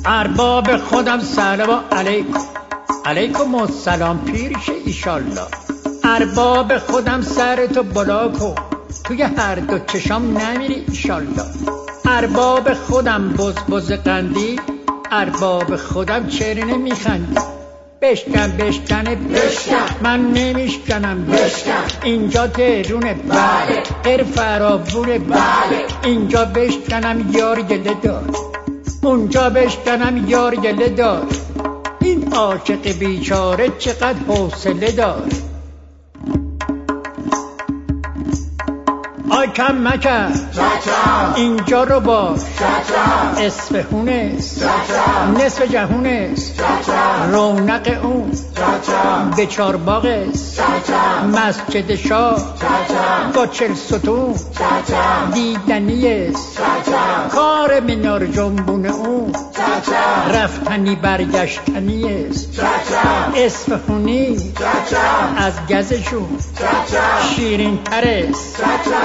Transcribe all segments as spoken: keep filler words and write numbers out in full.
ارباب خودم سلام علیکم. علیکم السلام پیرش ایشالله. ارباب خودم سرتو بلا کن، توی هر دو چشام نمیری ایشالله. ارباب خودم بز بز قندی، ارباب خودم چرا نمیخندی؟ بشکن بشکنه بشکن، من نمیشکنم بشکن. اینجا تهرونه بله، غیر فرابونه بله. اینجا بشکنم یار گله دار، اونجا بشکنم یار گله دار. این عاشق بیچاره چقدر حوصله دار. آی کم مکن اینجا رو باش، اصفهونست نصف جهونست، رونق اون به چارباغست، مسجد شاه با چل ستون دیدنیست، کار منار جنبون اون رفتنی برگشتنیست. اصفهونی از گزشون شیرین ترست.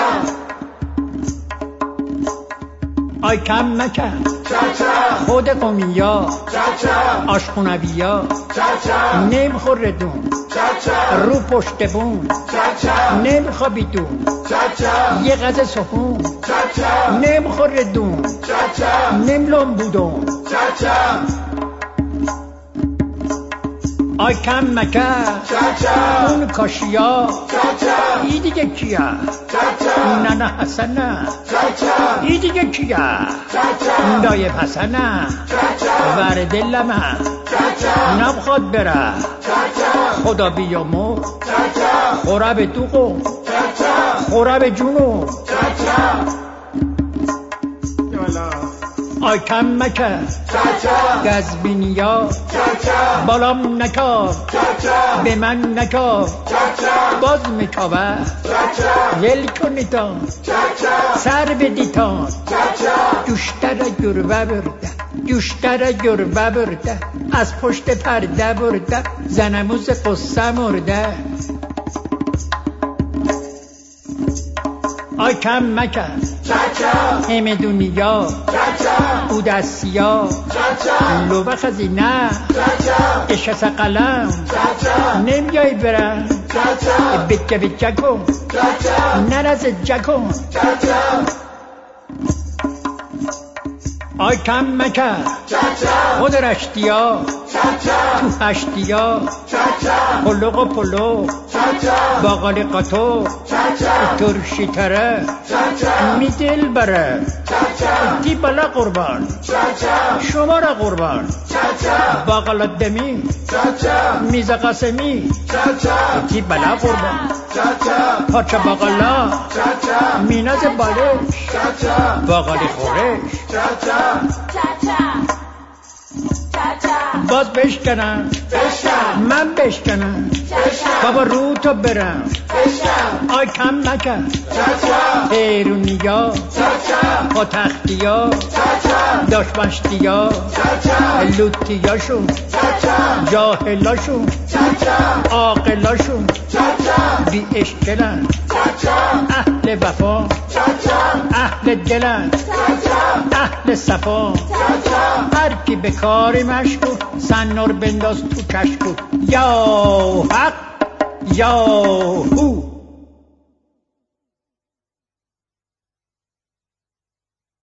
آی کم مکن خود قومیا آشخونویا، نمیخوره دون رو پشت بون، نمیخوابی دون یه غذا سخون، نمیخوره دون نملم بودون. آی کم مکن اون کاشیا، ای دیگه کیه؟ نه نه حسن نه، ای دیگه کیه؟ دایب حسن نه، ورد لمه نبخواد بره، خدا بیامر خوره به دوغم خوره به جونم. آی کم مکن گزبینیا، بالام نکار به من نکار، باز میکاوه ول کنیتان سر بدیتان. جوشتر گربه برده، جوشتر گربه برده، از پشت پرده برده، زنموز قصه مرده. آی کم مکن همه دنیا او دستیا، لوبه خزینه اشس قلم، نمیای برم بچه بچه کن نرز جکن. آی کم مکن خود رشتیا تو هشتیا، پلوغ و پلوغ باقالی قطو ترشی تره می دل بره، دی بلا قربان شما را قربان. باقالا دمی میز قاسمی دی بلا قربان، پاچه باقالا میناز بالش باقالی خورش. باز بشکنم من بشکنم بابا رو تو برم. آی کم مکن ایرونیا با تختیا داشمشتیا، لوتیاشون جاهلاشون عاقلاشون بی اشکلن، اهل وفا اهل دلن اهل صفا. هر کی به کاری مشغول سنور بنداز تو کشکول. یا حق یا هو.